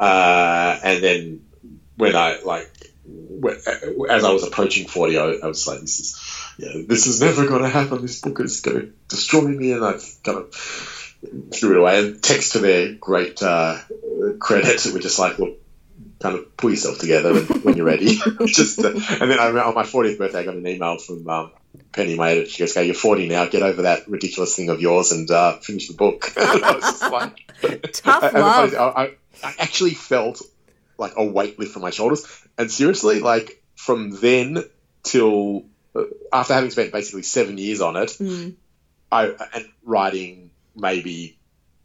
Uh, and then when I, like, when, as I was approaching forty, I, I was like, this is, yeah, this is never going to happen. This book is going to destroy me, and I kind of threw it away. And text to their great uh, credit, we're just like, look, kind of pull yourself together when, when you're ready. Just, uh, and then I, on my fortieth birthday, I got an email from um, Penny, my editor. She goes, "Okay, you're forty now. Get over that ridiculous thing of yours and uh, finish the book." And I was just like, tough love. I, I, I actually felt like a weight lift from my shoulders, and seriously, like from then till after having spent basically seven years on it, mm. I and writing maybe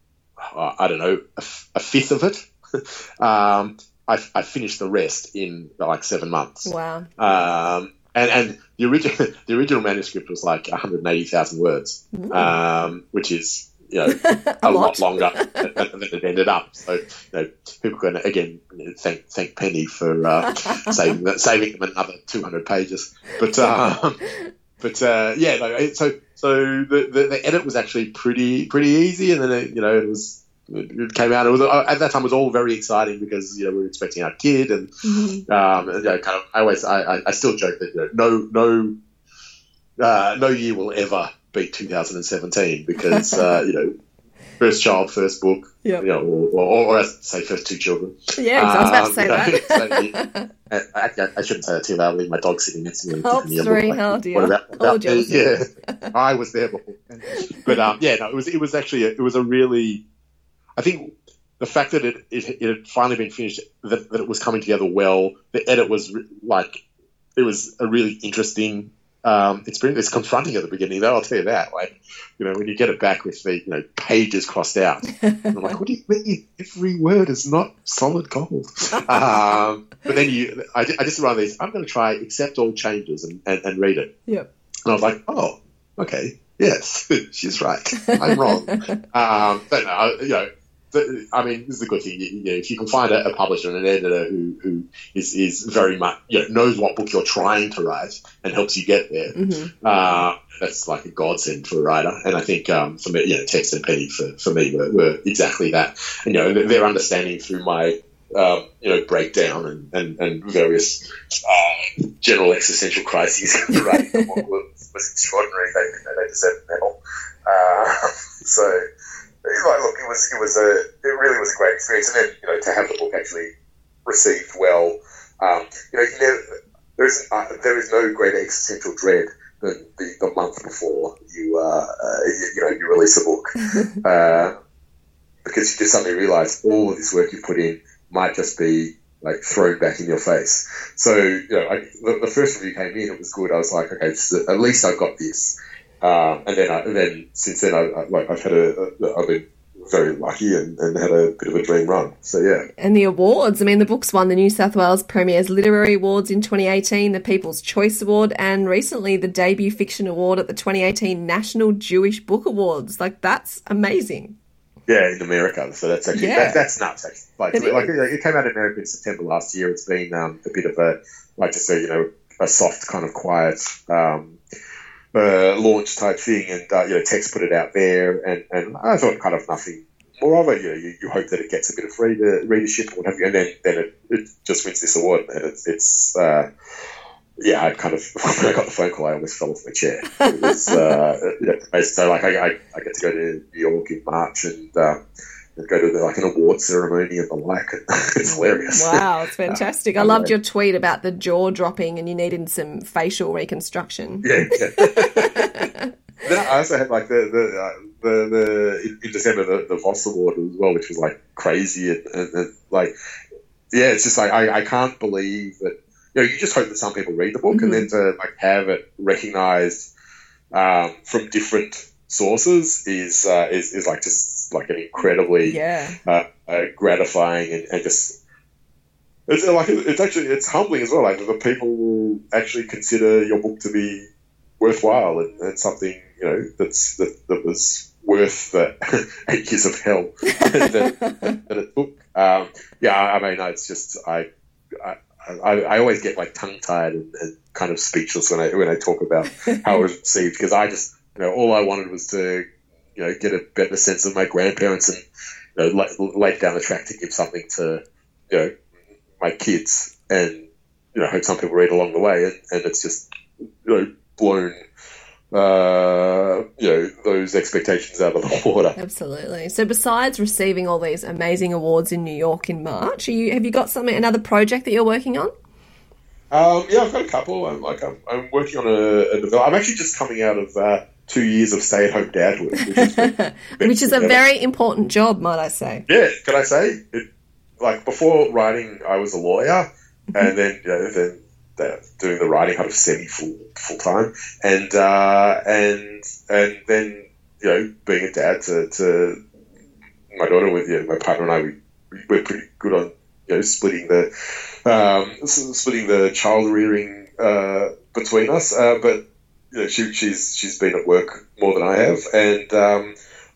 uh, I don't know a, a fifth of it. um, I, I finished the rest in like seven months. Wow! Um, and and the original the original manuscript was like one hundred eighty thousand words, mm. um, which is you know a, a lot. lot lot longer than, than it ended up. So you know people can again you know, thank thank Penny for uh, saving saving them another two hundred pages. But um, but uh, yeah, no, so so the, the the edit was actually pretty pretty easy, and then it, you know it was. It came out. It was at that time. It was all very exciting because you know we were expecting our kid, and mm-hmm. um, you know, kind of. I always, I, I still joke that you know, no, no, uh, no year will ever beat two thousand seventeen because uh, you know, first child, first book, yep. you know, or, or, or I say first two children. Yeah, I was about to say um, that. You know, so, I, I, I shouldn't say that too loudly. My dog's sitting next to me. Oh, me three. like, Oh dear. what about, what Oh, about me? Yeah, I was there before. But um, yeah, no, it was it was actually a, it was a really, I think. The fact that it, it, it had finally been finished, that, that it was coming together well, the edit was re- like, it was a really interesting um, experience. It's confronting at the beginning, though, I'll tell you that. Like, you know, when you get it back with the, you know, pages crossed out, I'm like, what do you mean? Every word is not solid gold. um, but then you, I, I just wrote these, I'm going to try accept all changes and, and, and read it. Yep. And I was like, oh, okay, yes, she's right. I'm wrong. um, but no, you know, I mean, this is a good thing. You, you know, if you can find a, a publisher and an editor who, who is, is very much, you know, knows what book you're trying to write and helps you get there, mm-hmm. uh, that's like a godsend for a writer. And I think um, for me, you know, Tex and Penny for, for me were, were exactly that. And, you know, their understanding through my, um, you know, breakdown and, and, and various uh, general existential crises right, was, was extraordinary. They, they deserved the medal. Uh, so... Like, look, it was it was a it really was a great experience, and then you know to have the book actually received well, um, you know, you never, there's uh, there is no greater existential dread than the, the month before you uh, uh you, you know you release a book, uh, because you just suddenly realise all of this work you put in might just be like thrown back in your face. So you know, I, the, the first review came in, it was good. I was like, okay, this is, at least I've got this. Um, and then, I, and then since then, I, I, like I've had a, a, I've been very lucky and, and had a bit of a dream run. So, yeah. And the awards. I mean, the book's won the New South Wales Premier's Literary Awards in twenty eighteen, the People's Choice Award, and recently the Debut Fiction Award at the twenty eighteen National Jewish Book Awards. Like, that's amazing. Yeah, in America. So that's actually, Yeah. that, that's nuts, actually. Like, It like, is. it came out in America in September last year. It's been um, a bit of a, like just a, you know, a soft kind of quiet um, uh, launch type thing. And, uh, you know, Tex put it out there. And, and I thought kind of nothing more of it. You know, you, you hope that it gets a bit of reader, readership or what have you. And then, then it, it just wins this award. And it's, it's uh, yeah, I kind of, when I got the phone call, I almost fell off my chair. It was, uh, yeah, so like I, I, I get to go to New York in March and, um, and go to the, like an award ceremony and the like. It's hilarious. Wow, it's fantastic. I loved your tweet about the jaw dropping and you needed some facial reconstruction. Yeah, yeah. Then I also had like the the uh, the, the in, in December the, the Voss Award as well, which was like crazy and, and, and like yeah, it's just like I, I can't believe that, you know, you just hope that some people read the book, mm-hmm. and then to like have it recognised um, from different sources is uh, is is like just like an incredibly yeah. uh, uh, gratifying and, and just it's like it's actually it's humbling as well. Like the people will actually consider your book to be worthwhile and, and something, you know, that's that, that was worth the eight years of hell that, that, that it took. Um, yeah, I mean, it's just I. I I, I always get like tongue tied and, and kind of speechless when I when I talk about how it was received, because I just, you know, all I wanted was to, you know, get a better sense of my grandparents and, you know, lay, lay down the track to give something to, you know, my kids, and, you know, hope some people read along the way, and, and it's just, you know, blown uh, you know, those expectations out of the water. Absolutely. So besides receiving all these amazing awards in New York in March, are you, have you got something, another project that you're working on? Um, yeah, I've got a couple. I'm like I'm, I'm working on a, a develop. I'm actually just coming out of uh, two years of stay-at-home dadhood, which is, been, which is a very important job, might I say? Yeah, can I say? It, like before writing, I was a lawyer, and then you know, then the, doing the writing kind of semi full full time, and uh, and and then you know being a dad to, to my daughter with you know, my partner and I, we we're pretty good on you know splitting the um, splitting the child rearing uh, between us, uh, but you know she, she's she's been at work more than I have, and um,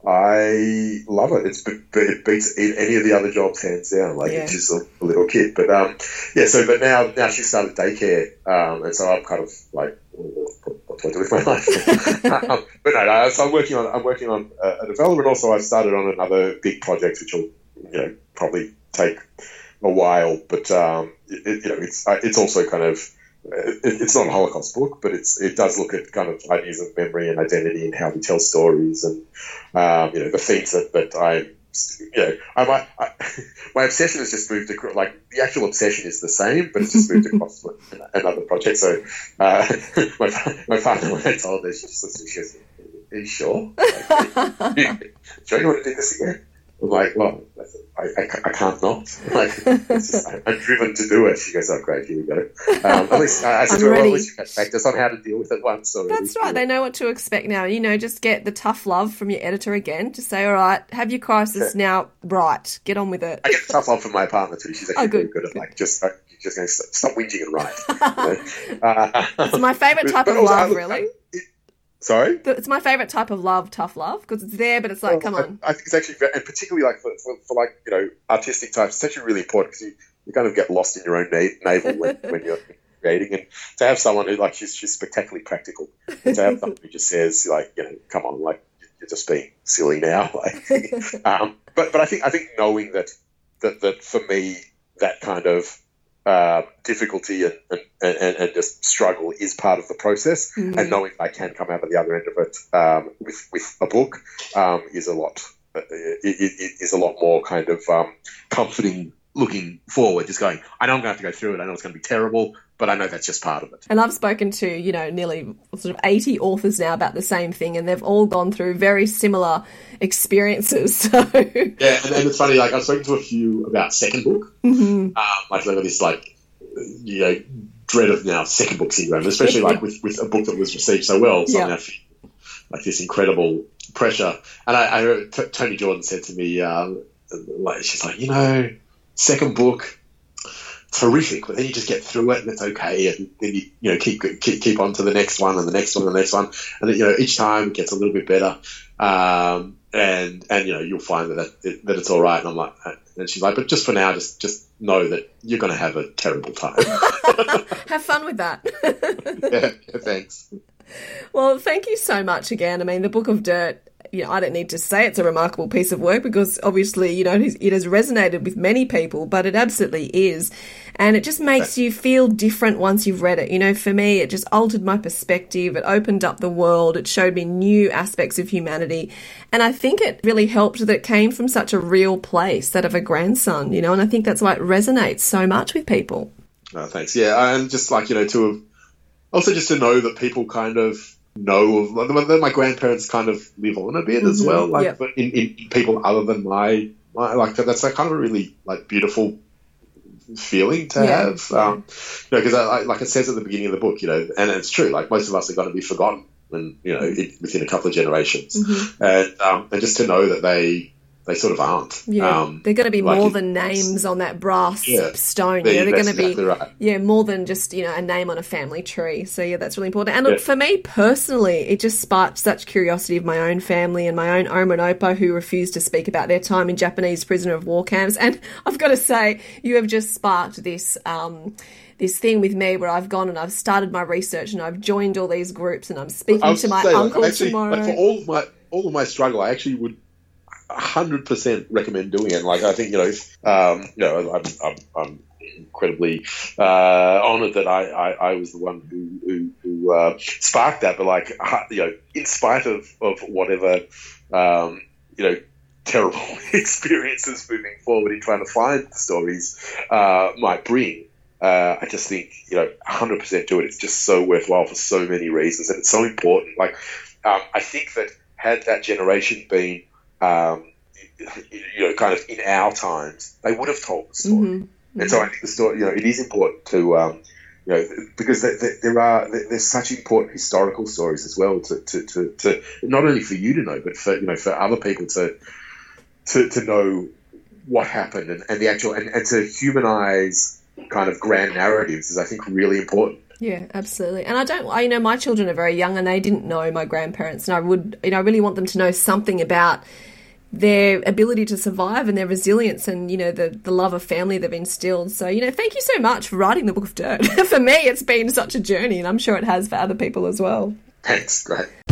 I love it. It's it beats any of the other jobs hands down. Like yeah. she's a, a little kid, but um, yeah. So, but now now she's started daycare, um, and so I'm kind of like, what do I do with my life? um, but no, no, so I'm working on I'm working on a, a development. Also, I've started on another big project, which will you know probably take a while, but um, it, you know it's it's also kind of. It, it's not a Holocaust book, but it's it does look at kind of ideas of memory and identity and how we tell stories, and um, you know the themes that, that I, you know, I might I, my obsession has just moved across. Like the actual obsession is the same, but it's just moved across to another project. So uh, my my partner, when I told her, she just listened. She goes, "Are you sure? Like, sure you want to do this again?" I'm like, well, I, I, I can't not. Like, it's just, I'm driven to do it. She goes, oh, great, here we go. Um, at least I said to her, well, at least you can practice on how to deal with it once. Already. That's right. They know what to expect now. You know, just get the tough love from your editor again. Just say, all right, have your crisis okay. now. Right, get on with it. I get the tough love from my partner too. She's actually oh, good, very good at good. like just uh, just going to stop whinging and write. You know? uh, it's my favourite type of also, love, look, really. It, Sorry? It's my favourite type of love, tough love, because it's there, but it's like, well, come on. I, I think it's actually, very, and particularly like for, for, for like, you know, artistic types, it's actually really important because you, you kind of get lost in your own na- navel when, when you're creating. And to have someone who, like, she's, she's spectacularly practical. And to have someone who just says, like, you know, come on, like, you're just being silly now. Like, um, but but I think I think knowing that, that, that for me, that kind of Uh, difficulty and, and, and, and just struggle is part of the process, mm-hmm. and knowing I can come out of the other end of it um, with with a book um, is a lot uh, it, it, is a lot more kind of um, comforting. Looking forward, just going, I know I'm going to have to go through it. I know it's going to be terrible, but I know that's just part of it. And I've spoken to, you know, nearly sort of eighty authors now about the same thing, and they've all gone through very similar experiences. So yeah, and, and it's funny. Like I've spoken to a few about second book, mm-hmm. um, like they've got this like you know dread of now second book syndrome, especially like with, with a book that was received so well. So yeah. now like this incredible pressure. And I, I heard T- Tony Jordan said to me, um, like she's like, you know, second book, terrific, but then you just get through it and it's okay, and then you you know keep keep keep on to the next one and the next one and the next one, and then, you know each time it gets a little bit better, um, and and you know you'll find that that, that it's all right. And I'm like, and she's like, but just for now, just just know that you're going to have a terrible time. Have fun with that. yeah, yeah, thanks. Well, thank you so much again. I mean, the Book of Dirt, you know, I don't need to say it's a remarkable piece of work because obviously, you know, it has resonated with many people, but it absolutely is. And it just makes you feel different once you've read it. You know, for me, it just altered my perspective. It opened up the world. It showed me new aspects of humanity. And I think it really helped that it came from such a real place, that of a grandson, you know, and I think that's why it resonates so much with people. Oh, thanks. Yeah. And just like, you know, to have, also just to know that people kind of know of that my grandparents kind of live on a bit mm-hmm. as well, like yep. but in, in people other than my, my like that's like kind of a really like beautiful feeling to yeah. have, yeah. um, you know, because I, I, like it says at the beginning of the book, you know, and it's true, like most of us are going to be forgotten, and you know, it, within a couple of generations, mm-hmm. and um, and just to know that they. They sort of aren't. Yeah, um, they're going to be like more it, than names on that brass yeah, stone. You know, they're going to be exactly right. yeah more than just you know a name on a family tree. So yeah, that's really important. And yeah. look, for me personally, it just sparked such curiosity of my own family and my own Oma and Opa who refused to speak about their time in Japanese prisoner of war camps. And I've got to say, you have just sparked this. Um, this thing with me where I've gone and I've started my research and I've joined all these groups and I'm speaking to my say, uncle like, actually, tomorrow. Like for all of my all of my struggle, I actually would one hundred percent recommend doing it. Like I think you know, um, you know, I'm, I'm, I'm incredibly uh, honoured that I, I, I was the one who who, who uh, sparked that. But like you know, in spite of of whatever um, you know. terrible experiences moving forward in trying to find the stories uh, might bring. Uh, I just think, you know, one hundred percent do it. It's just so worthwhile for so many reasons, and it's so important. Like, um, I think that had that generation been, um, you know, kind of in our times, they would have told the story. Mm-hmm. And so I think the story, you know, it is important to, um, you know, because there, there are there's such important historical stories as well to, to, to, to not only for you to know, but for you know for other people to to, to know what happened and, and the actual and, and to humanize kind of grand narratives is I think really important. Yeah, absolutely. And I don't, I, you know, my children are very young and they didn't know my grandparents, and I would, you know, I really want them to know something about their ability to survive and their resilience and, you know, the, the love of family they've instilled. So, you know, thank you so much for writing the Book of Dirt. For me, it's been such a journey, and I'm sure it has for other people as well. Thanks. Great.